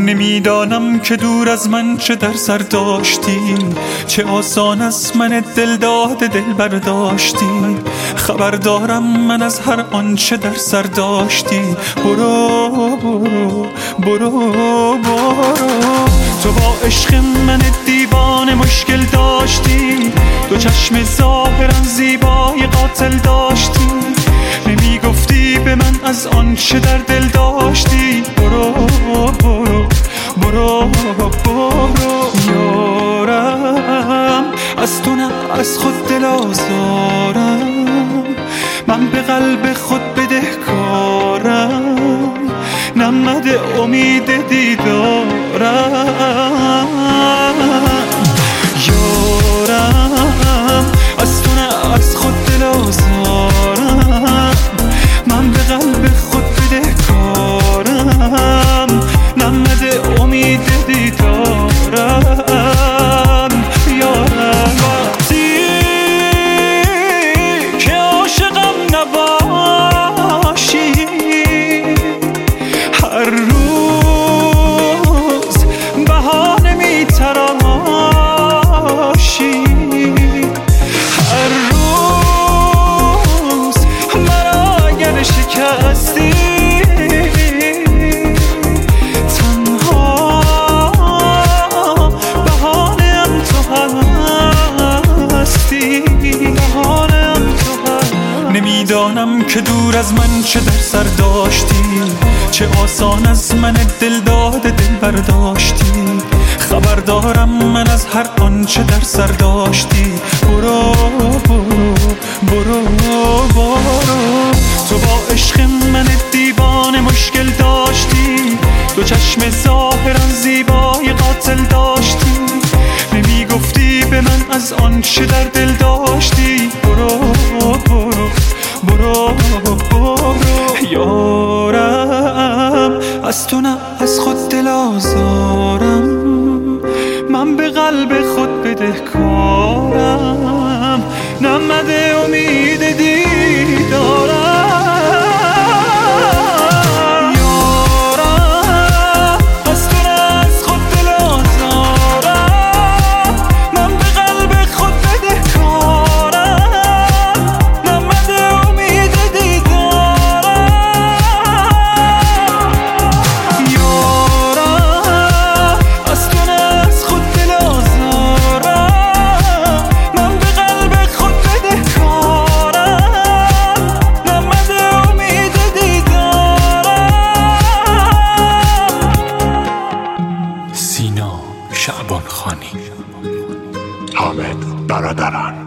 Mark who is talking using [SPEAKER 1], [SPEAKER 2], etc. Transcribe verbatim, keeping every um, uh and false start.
[SPEAKER 1] نمیدانم که دور از من چه در سر داشتی، چه آسان از من دل داده دل برداشتی. خبر دارم من از هر آنچه در سر داشتی. برو برو برو برو. تو با عشق من دیوانه مشکل داشتی، دو چشم ظاهرا زیبای قاتل داشتی. نمی گفتی به من از آنچه در دل داشتی. برو برو برو برو. یارم از تو نه از خود دل آزارم، من به قلب خود بدهکارم، نمده امید دیدارم. یارم از تو نه از خود دل آزارم، من به قلب خود بدهکارم، نمده امید دیدارم. یارم وقتی که عاشقم نباشی، هر روز بهانه میتراشی، هر روز مرا اگر شکستی، نمیدانم که دور از من چه در سر داشتی، چه آسان از من دل داده دل برداشتی. خبر دارم من از هر آنچه در سر داشتی. برو برو برو برو. تو با عشق من دیوانه مشکل داشتی، دو چشم ظاهرا زیبای قاتل داشتی. نمی گفتی به من از آنچه در دل داشتی. برو برو برو برو. یارم از تو نه از خود دل آزارم، من به قلب خود بدهکارم، نمده امید دیدارم.
[SPEAKER 2] شعبان خانی.
[SPEAKER 3] حامد برادران.